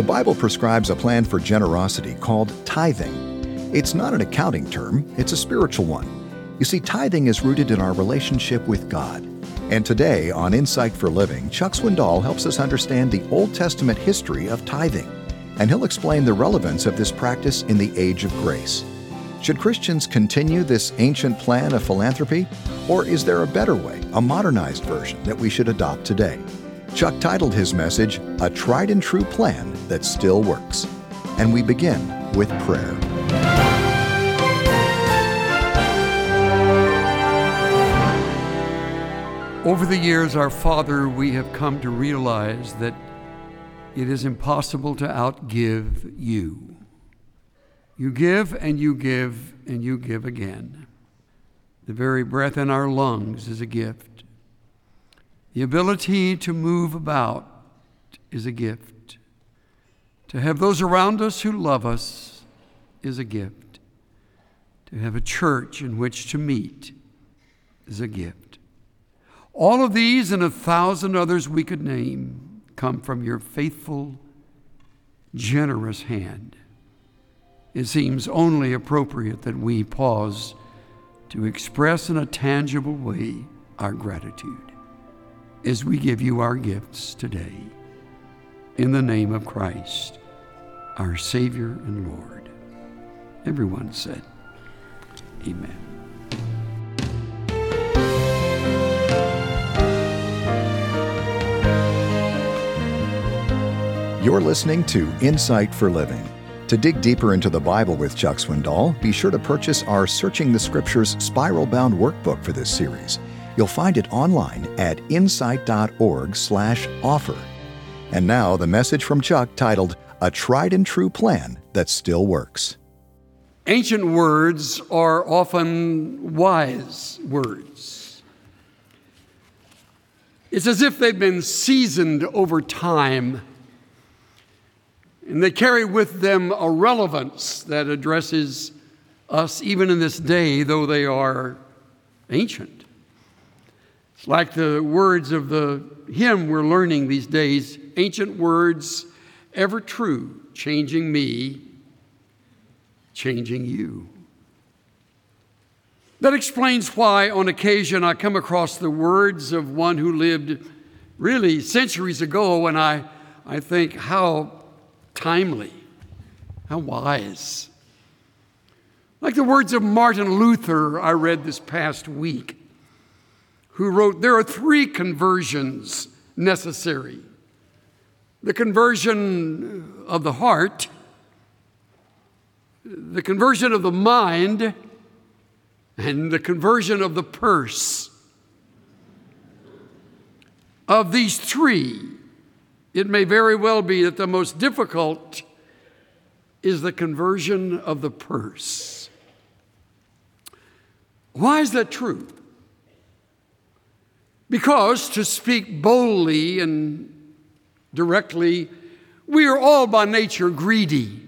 The Bible prescribes a plan for generosity called tithing. It's not an accounting term, it's a spiritual one. You see, tithing is rooted in our relationship with God. And today on Insight for Living, Chuck Swindoll helps us understand the Old Testament history of tithing, and he'll explain the relevance of this practice in the age of grace. Should Christians continue this ancient plan of philanthropy, or is there a better way, a modernized version that we should adopt today? Chuck titled his message, A Tried and True Plan That Still Works. And we begin with prayer. Over the years, our Father, we have come to realize that it is impossible to outgive you. You give and you give and you give again. The very breath in our lungs is a gift. The ability to move about is a gift. To have those around us who love us is a gift. To have a church in which to meet is a gift. All of these and 1,000 others we could name come from your faithful, generous hand. It seems only appropriate that we pause to express in a tangible way our gratitude as we give you our gifts today. In the name of Christ, our Savior and Lord. Everyone said, Amen. You're listening to Insight for Living. To dig deeper into the Bible with Chuck Swindoll, be sure to purchase our Searching the Scriptures spiral-bound workbook for this series. You'll find it online at insight.org/offer. And now the message from Chuck titled, A Tried and True Plan That Still Works. Ancient words are often wise words. It's as if they've been seasoned over time, and they carry with them a relevance that addresses us even in this day, though they are ancient. It's like the words of the hymn we're learning these days, ancient words, ever true, changing me, changing you. That explains why on occasion I come across the words of one who lived really centuries ago, and I think how timely, how wise. Like the words of Martin Luther I read this past week, who wrote, there are 3 conversions necessary. The conversion of the heart, the conversion of the mind, and the conversion of the purse. Of these 3, it may very well be that the most difficult is the conversion of the purse. Why is that true? Because, to speak boldly and directly, we are all by nature greedy.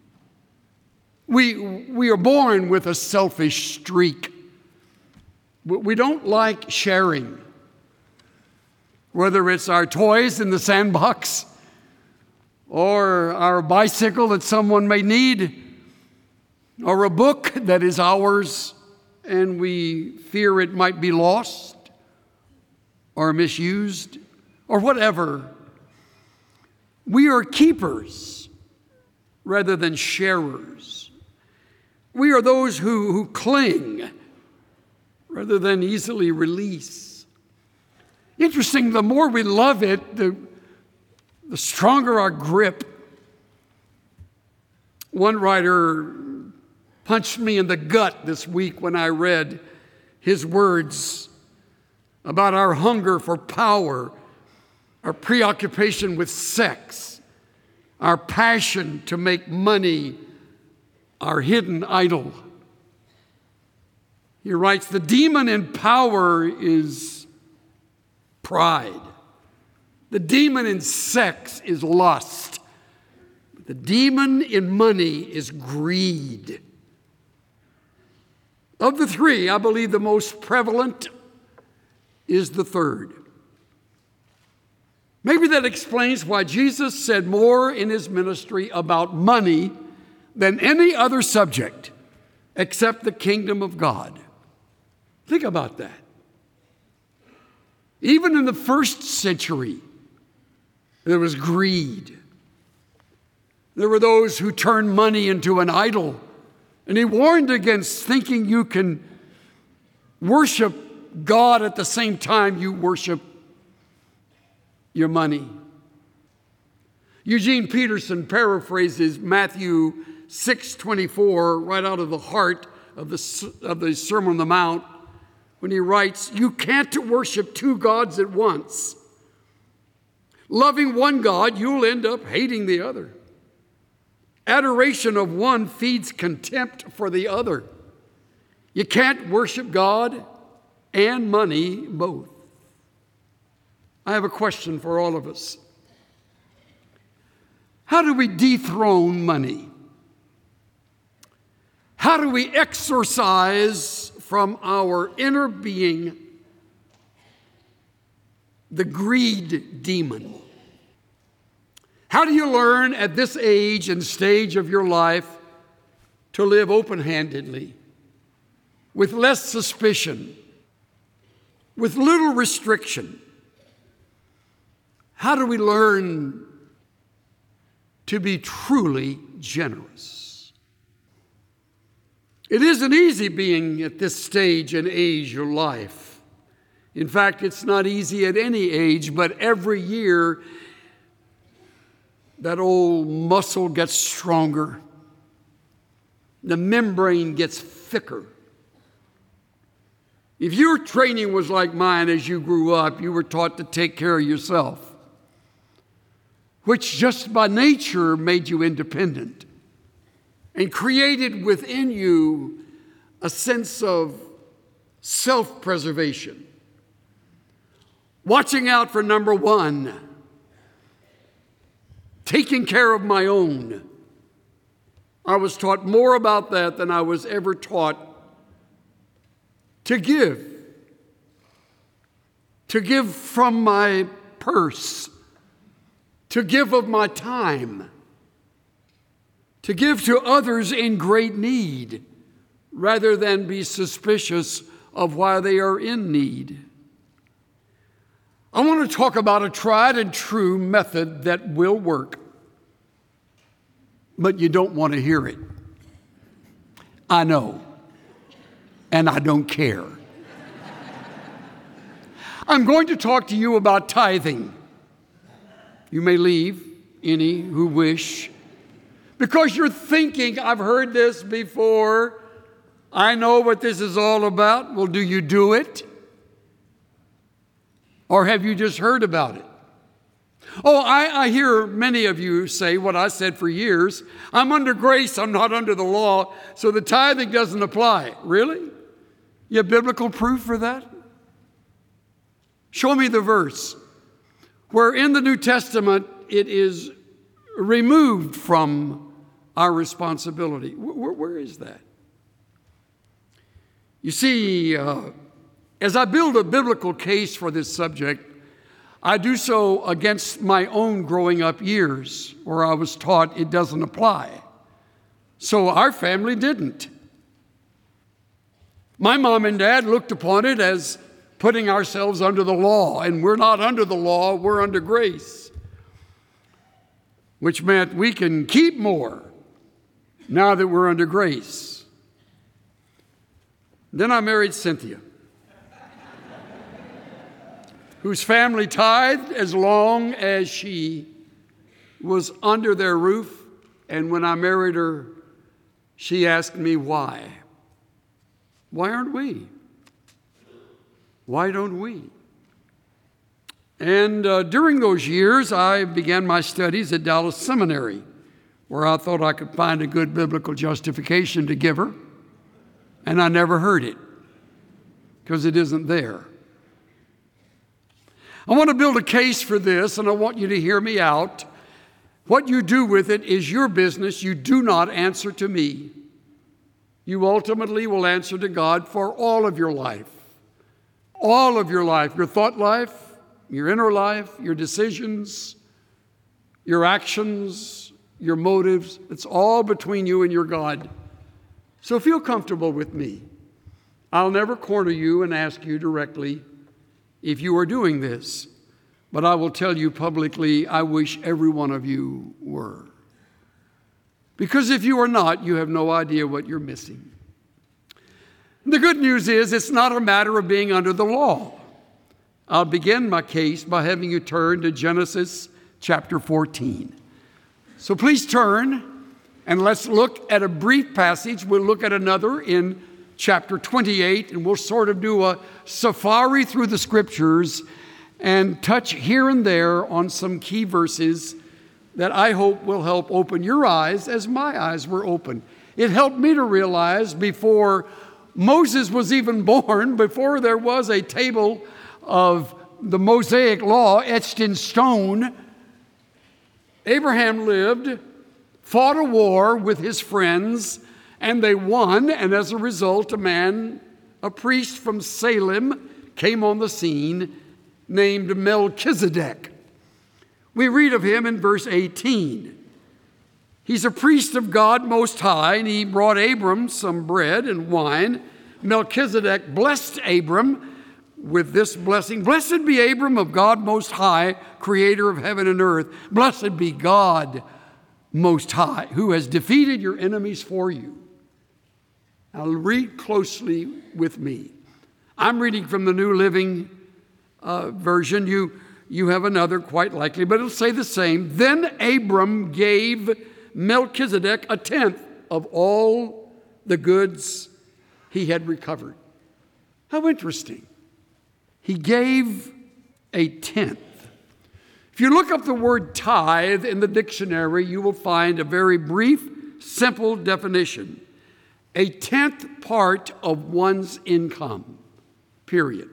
We are born with a selfish streak. We don't like sharing. Whether it's our toys in the sandbox or our bicycle that someone may need, or a book that is ours and we fear it might be lost or misused, or whatever. We are keepers rather than sharers. We are those who cling rather than easily release. Interesting, the more we love it, the stronger our grip. One writer punched me in the gut this week when I read his words about our hunger for power, our preoccupation with sex, our passion to make money, our hidden idol. He writes, the demon in power is pride. The demon in sex is lust. The demon in money is greed. Of the 3, I believe the most prevalent is the third. Maybe that explains why Jesus said more in his ministry about money than any other subject except the kingdom of God. Think about that. Even in the first century, there was greed. There were those who turned money into an idol. And he warned against thinking you can worship God at the same time you worship your money. Eugene Peterson paraphrases Matthew 6:24 right out of the heart of the Sermon on the Mount when he writes, "You can't worship two gods at once. Loving one God, you'll end up hating the other. Adoration of one feeds contempt for the other. You can't worship God and money both." I have a question for all of us. How do we dethrone money? How do we exorcise from our inner being the greed demon? How do you learn at this age and stage of your life to live open-handedly, with less suspicion, with little restriction? How do we learn to be truly generous? It isn't easy being at this stage and age of your life. In fact, it's not easy at any age, but every year that old muscle gets stronger. The membrane gets thicker. If your training was like mine as you grew up, you were taught to take care of yourself, which just by nature made you independent and created within you a sense of self-preservation. Watching out for number one, taking care of my own. I was taught more about that than I was ever taught to give. To give from my purse. To give of my time. To give to others in great need, rather than be suspicious of why they are in need. I want to talk about a tried and true method that will work, but you don't want to hear it. I know, and I don't care. I'm going to talk to you about tithing. You may leave, any who wish, because you're thinking, I've heard this before. I know what this is all about. Well, do you do it? Or have you just heard about it? Oh, I hear many of you say what I said for years. I'm under grace, I'm not under the law, so the tithing doesn't apply. Really? You have biblical proof for that? Show me the verse where in the New Testament it is removed from our responsibility. Where is that? You see, as I build a biblical case for this subject, I do so against my own growing up years where I was taught it doesn't apply. So our family didn't. My mom and dad looked upon it as putting ourselves under the law, and we're not under the law, we're under grace, which meant we can keep more now that we're under grace. Then I married Cynthia, whose family tithed as long as she was under their roof. And when I married her, she asked me why. Why aren't we? Why don't we? And during those years, I began my studies at Dallas Seminary, where I thought I could find a good biblical justification to give her. And I never heard it, because it isn't there. I want to build a case for this, and I want you to hear me out. What you do with it is your business. You do not answer to me. You ultimately will answer to God for all of your life. All of your life, your thought life, your inner life, your decisions, your actions, your motives. It's all between you and your God. So feel comfortable with me. I'll never corner you and ask you directly if you are doing this, but I will tell you publicly, I wish every one of you were. Because if you are not, you have no idea what you're missing. The good news is it's not a matter of being under the law. I'll begin my case by having you turn to Genesis chapter 14. So please turn and let's look at a brief passage. We'll look at another in chapter 28, and we'll sort of do a safari through the scriptures and touch here and there on some key verses that I hope will help open your eyes as my eyes were opened. It helped me to realize before Moses was even born, before there was a table of the Mosaic law etched in stone, Abraham lived, fought a war with his friends, and they won, and as a result, a priest from Salem came on the scene named Melchizedek. We read of him in verse 18. He's a priest of God Most High, and he brought Abram some bread and wine. Melchizedek blessed Abram with this blessing. Blessed be Abram of God Most High, creator of heaven and earth. Blessed be God Most High, who has defeated your enemies for you. Now read closely with me. I'm reading from the New Living Version. You have another, quite likely, but it'll say the same. Then Abram gave Melchizedek a tenth of all the goods he had recovered. How interesting. He gave a tenth. If you look up the word tithe in the dictionary, you will find a very brief, simple definition. A tenth part of one's income, period.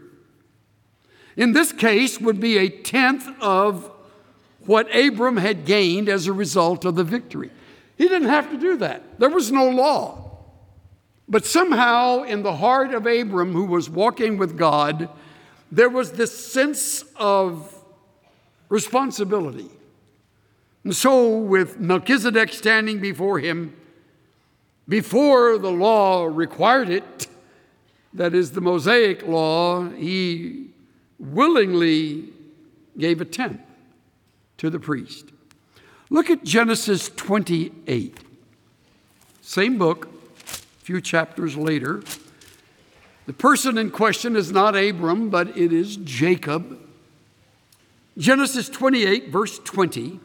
In this case would be a tenth of what Abram had gained as a result of the victory. He didn't have to do that. There was no law. But somehow in the heart of Abram, who was walking with God, there was this sense of responsibility. And so with Melchizedek standing before him, before the law required it, that is the Mosaic law, he willingly gave a tenth to the priest. Look at Genesis 28. Same book, a few chapters later. The person in question is not Abram, but it is Jacob. Genesis 28, verse 20.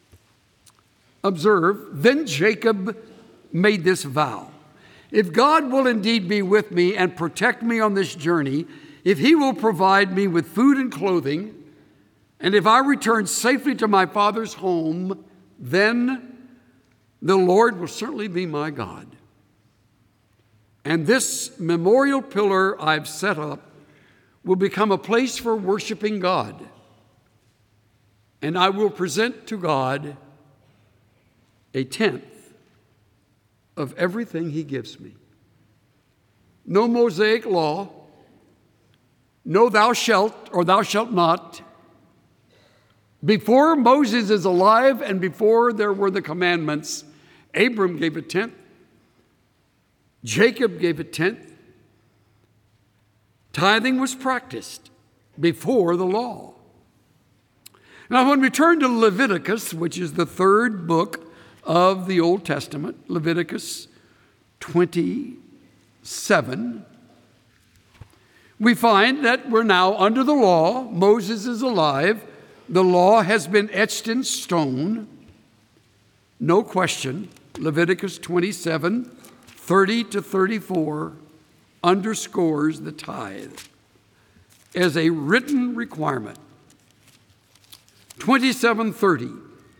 Observe, then Jacob made this vow. If God will indeed be with me and protect me on this journey, if he will provide me with food and clothing, and if I return safely to my father's home, then the Lord will certainly be my God. And this memorial pillar I've set up will become a place for worshiping God. And I will present to God a tenth of everything he gives me. No Mosaic law, no thou shalt or thou shalt not. Before Moses is alive and before there were the commandments, Abram gave a tenth. Jacob gave a tenth. Tithing was practiced before the law. Now, when we turn to Leviticus, which is the third book of the Old Testament, Leviticus 27, we find that we're now under the law. Moses is alive. The law has been etched in stone. No question. Leviticus 27, 30 to 34 underscores the tithe as a written requirement. 27:30.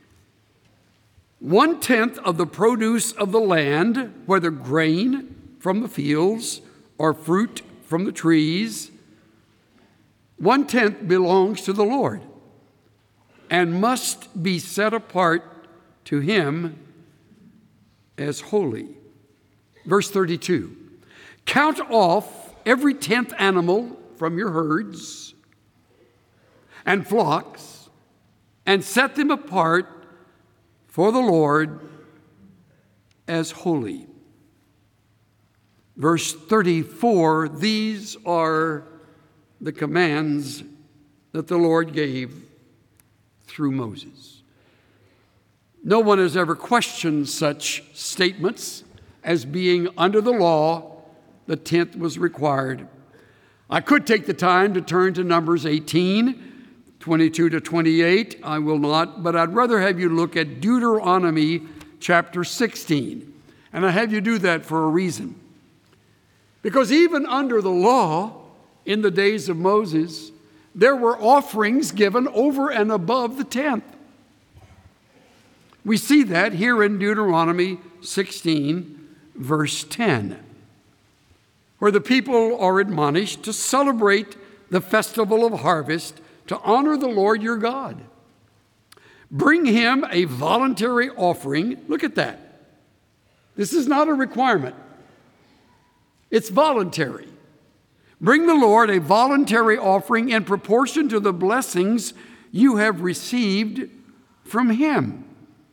1/10 of the produce of the land, whether grain from the fields or fruit from the trees, 1/10 belongs to the Lord and must be set apart to him as holy. Verse 32, count off every 10th animal from your herds and flocks, and set them apart for the Lord as holy. Verse 34, these are the commands that the Lord gave through Moses. No one has ever questioned such statements as being under the law. The tenth was required. I could take the time to turn to Numbers 18, 22 to 28. I will not, but I'd rather have you look at Deuteronomy chapter 16. And I have you do that for a reason. Because even under the law, in the days of Moses, there were offerings given over and above the tenth. We see that here in Deuteronomy 16, verse 10, where the people are admonished to celebrate the festival of harvest to honor the Lord your God. Bring him a voluntary offering. Look at that. This is not a requirement. It's voluntary. Bring the Lord a voluntary offering in proportion to the blessings you have received from him.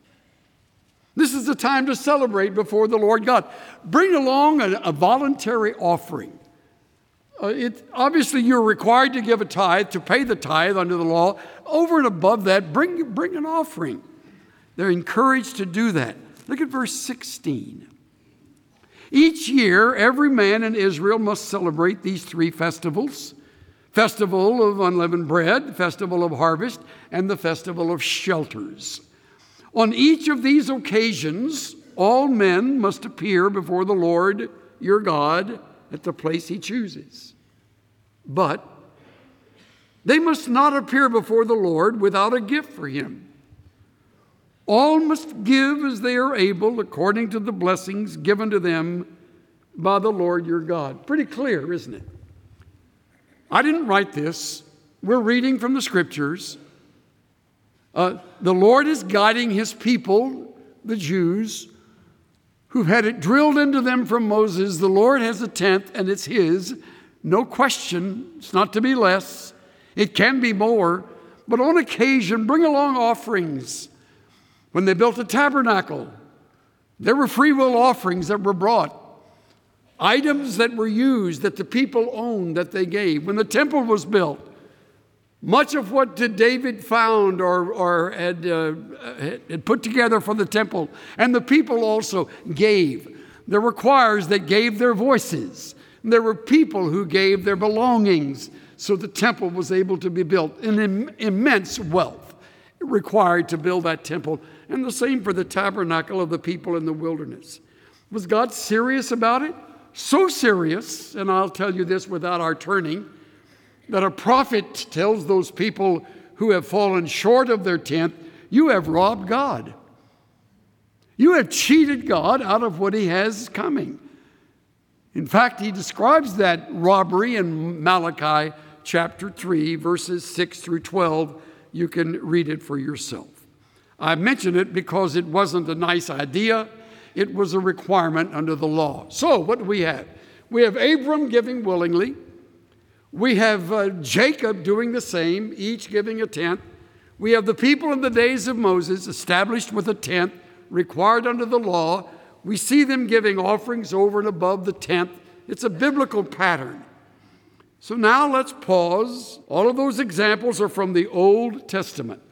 This is the time to celebrate before the Lord God. Bring along a voluntary offering. Obviously, you're required to give a tithe, to pay the tithe under the law. Over and above that, bring an offering. They're encouraged to do that. Look at verse 16. Each year, every man in Israel must celebrate these three festivals: festival of unleavened bread, festival of harvest, and the festival of shelters. On each of these occasions, all men must appear before the Lord your God at the place he chooses. But they must not appear before the Lord without a gift for him. All must give as they are able, according to the blessings given to them by the Lord your God. Pretty clear, isn't it? I didn't write this. We're reading from the Scriptures. The Lord is guiding his people, the Jews, who've had it drilled into them from Moses. The Lord has a tenth, and it's his. No question. It's not to be less. It can be more. But on occasion, bring along offerings. When they built a tabernacle, there were free will offerings that were brought. Items that were used, that the people owned, that they gave. When the temple was built, much of what David found or had put together for the temple, and the people also gave. There were choirs that gave their voices. There were people who gave their belongings, so the temple was able to be built. An immense wealth required to build that temple, and the same for the tabernacle of the people in the wilderness. Was God serious about it? So serious, and I'll tell you this without our turning, that a prophet tells those people who have fallen short of their tenth, you have robbed God. You have cheated God out of what he has coming. In fact, he describes that robbery in Malachi chapter 3, verses 6 through 12. You can read it for yourself. I mention it because it wasn't a nice idea. It was a requirement under the law. So what do we have? We have Abram giving willingly. We have Jacob doing the same, each giving a tenth. We have the people in the days of Moses established with a tenth, required under the law. We see them giving offerings over and above the tenth. It's a biblical pattern. So now let's pause. All of those examples are from the Old Testament.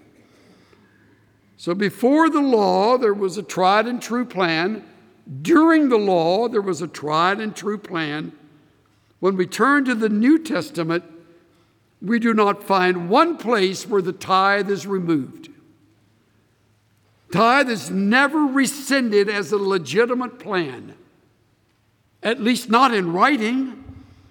So before the law, there was a tried and true plan. During the law, there was a tried and true plan. When we turn to the New Testament, we do not find one place where the tithe is removed. Tithe is never rescinded as a legitimate plan, at least not in writing.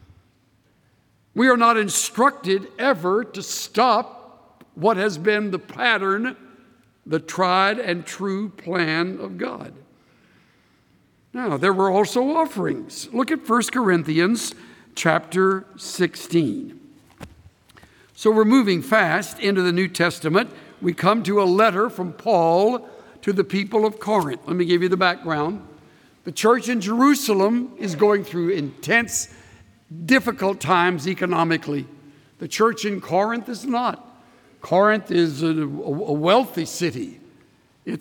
We are not instructed ever to stop what has been the pattern, the tried and true plan of God. Now, there were also offerings. Look at 1 Corinthians chapter 16. So we're moving fast into the New Testament. We come to a letter from Paul to the people of Corinth. Let me give you the background. The church in Jerusalem is going through intense, difficult times economically. The church in Corinth is not. Corinth is a wealthy city. It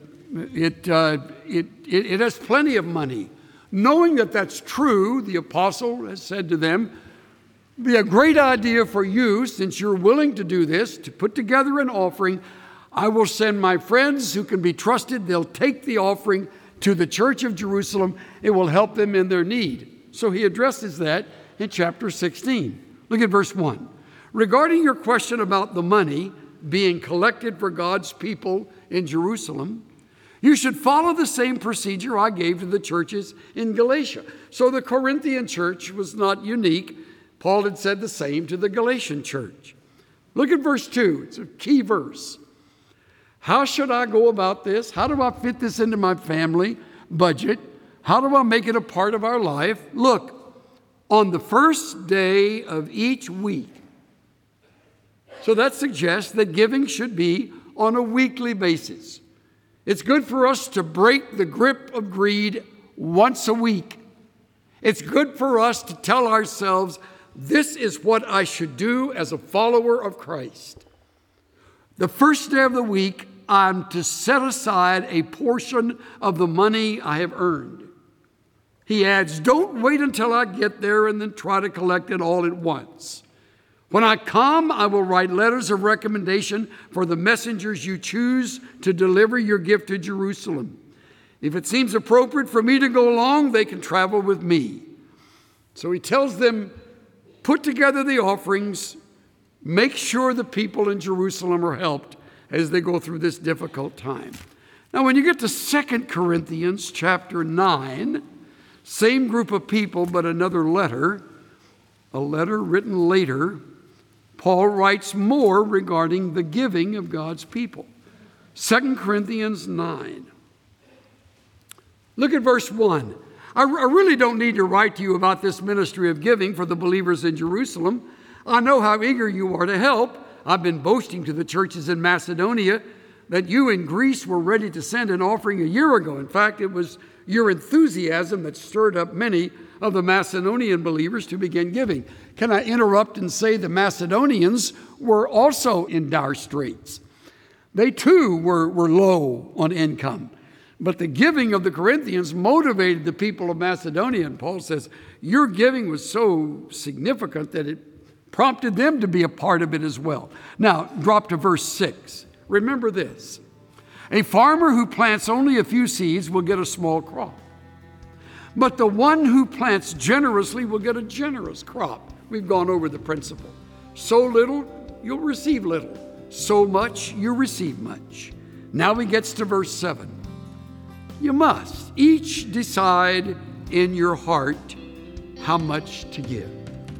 has plenty of money. Knowing that that's true, the apostle has said to them, it'd be a great idea for you, since you're willing to do this, to put together an offering. I will send my friends who can be trusted. They'll take the offering to the church of Jerusalem. It will help them in their need. So he addresses that in chapter 16. Look at verse 1. Regarding your question about the money being collected for God's people in Jerusalem, you should follow the same procedure I gave to the churches in Galatia. So the Corinthian church was not unique. Paul had said the same to the Galatian church. Look at verse 2. It's a key verse. How should I go about this? How do I fit this into my family budget? How do I make it a part of our life? Look, on the first day of each week. So that suggests that giving should be on a weekly basis. It's good for us to break the grip of greed once a week. It's good for us to tell ourselves, this is what I should do as a follower of Christ. The first day of the week, I'm to set aside a portion of the money I have earned. He adds, don't wait until I get there and then try to collect it all at once. When I come, I will write letters of recommendation for the messengers you choose to deliver your gift to Jerusalem. If it seems appropriate for me to go along, they can travel with me. So he tells them, put together the offerings, make sure the people in Jerusalem are helped as they go through this difficult time. Now, when you get to 2 Corinthians chapter 9, same group of people, but another letter, a letter written later, Paul writes more regarding the giving of God's people. 2 Corinthians 9. Look at verse 1. I really don't need to write to you about this ministry of giving for the believers in Jerusalem. I know how eager you are to help. I've been boasting to the churches in Macedonia that you in Greece were ready to send an offering a year ago. In fact, it was your enthusiasm that stirred up many of the Macedonian believers to begin giving. Can I interrupt and say the Macedonians were also in dire straits? They too were low on income. But the giving of the Corinthians motivated the people of Macedonia. And Paul says, your giving was so significant that it prompted them to be a part of it as well. Now, drop to verse 6. Remember this. A farmer who plants only a few seeds will get a small crop. But the one who plants generously will get a generous crop. We've gone over the principle. Sow little, you'll receive little. Sow much, you receive much. Now he gets to verse 7. You must each decide in your heart how much to give.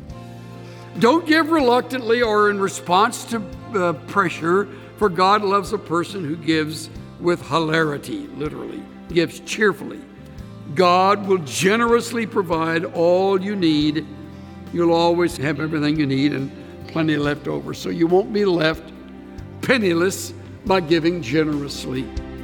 Don't give reluctantly or in response to pressure, for God loves a person who gives with hilarity, literally, gives cheerfully. God will generously provide all you need. You'll always have everything you need and plenty left over, so you won't be left penniless by giving generously.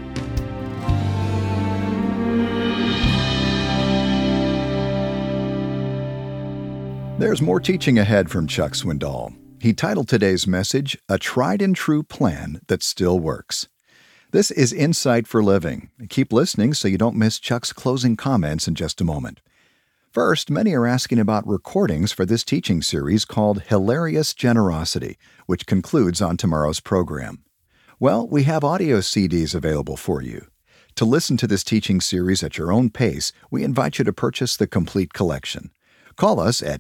There's more teaching ahead from Chuck Swindoll. He titled today's message, A Tried and True Plan That Still Works. This is Insight for Living. Keep listening so you don't miss Chuck's closing comments in just a moment. First, many are asking about recordings for this teaching series called Hilarious Generosity, which concludes on tomorrow's program. Well, we have audio CDs available for you. To listen to this teaching series at your own pace, we invite you to purchase the complete collection. Call us at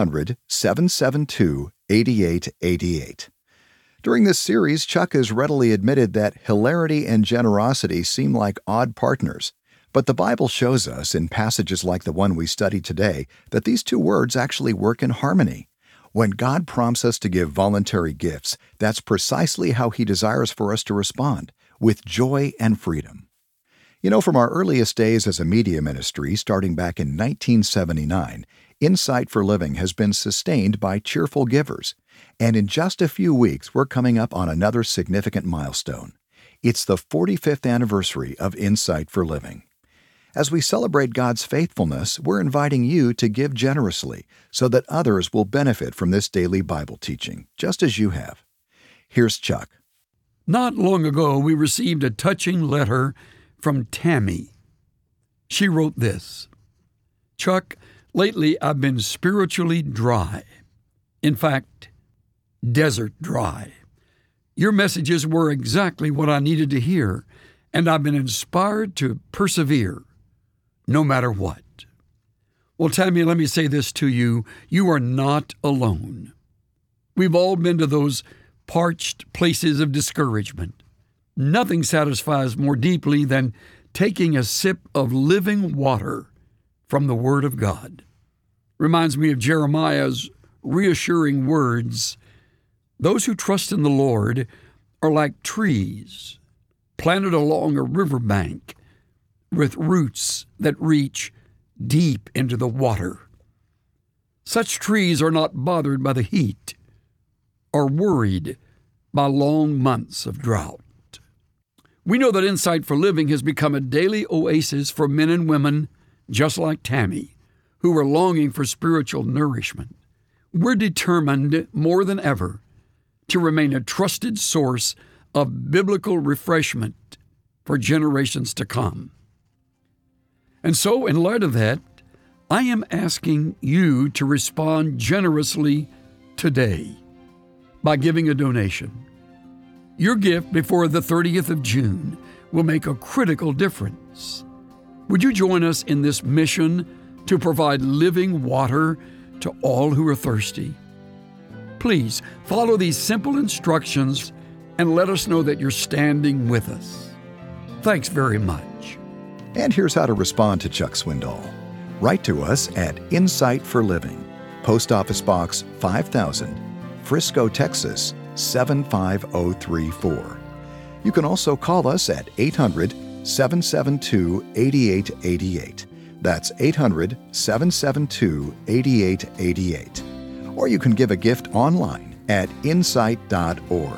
800-772-8888. During this series, Chuck has readily admitted that hilarity and generosity seem like odd partners. But the Bible shows us in passages like the one we studied today that these two words actually work in harmony. When God prompts us to give voluntary gifts, that's precisely how He desires for us to respond, with joy and freedom. You know, from our earliest days as a media ministry, starting back in 1979, Insight for Living has been sustained by cheerful givers. And in just a few weeks, we're coming up on another significant milestone. It's the 45th anniversary of Insight for Living. As we celebrate God's faithfulness, we're inviting you to give generously so that others will benefit from this daily Bible teaching, just as you have. Here's Chuck. Not long ago, we received a touching letter from Tammy. She wrote this: Chuck, lately I've been spiritually dry. In fact, desert dry. Your messages were exactly what I needed to hear, and I've been inspired to persevere, no matter what. Well, Tammy, let me say this to you. You are not alone. We've all been to those parched places of discouragement. Nothing satisfies more deeply than taking a sip of living water from the Word of God. Reminds me of Jeremiah's reassuring words. Those who trust in the Lord are like trees planted along a riverbank with roots that reach deep into the water. Such trees are not bothered by the heat or worried by long months of drought. We know that Insight for Living has become a daily oasis for men and women just like Tammy, who are longing for spiritual nourishment. We're determined more than ever to remain a trusted source of biblical refreshment for generations to come. And so, in light of that, I am asking you to respond generously today by giving a donation. Your gift before the 30th of June will make a critical difference. Would you join us in this mission to provide living water to all who are thirsty? Please follow these simple instructions and let us know that you're standing with us. Thanks very much. And here's how to respond to Chuck Swindoll. Write to us at Insight for Living, Post Office Box 5000, Frisco, Texas 75034. You can also call us at 800-772-8888. That's 800-772-8888. Or you can give a gift online at insight.org.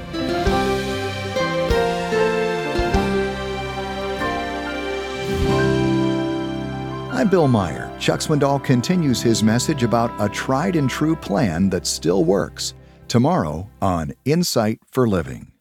I'm Bill Meyer. Chuck Swindoll continues his message about a tried and true plan that still works. Tomorrow on Insight for Living.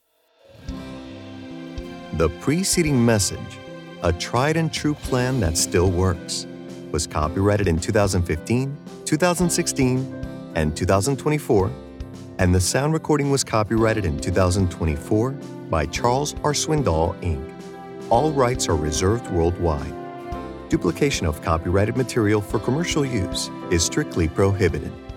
The preceding message, A Tried and True Plan That Still Works, was copyrighted in 2015, 2016, and 2024, and the sound recording was copyrighted in 2024 by Charles R. Swindoll, Inc. All rights are reserved worldwide. Duplication of copyrighted material for commercial use is strictly prohibited.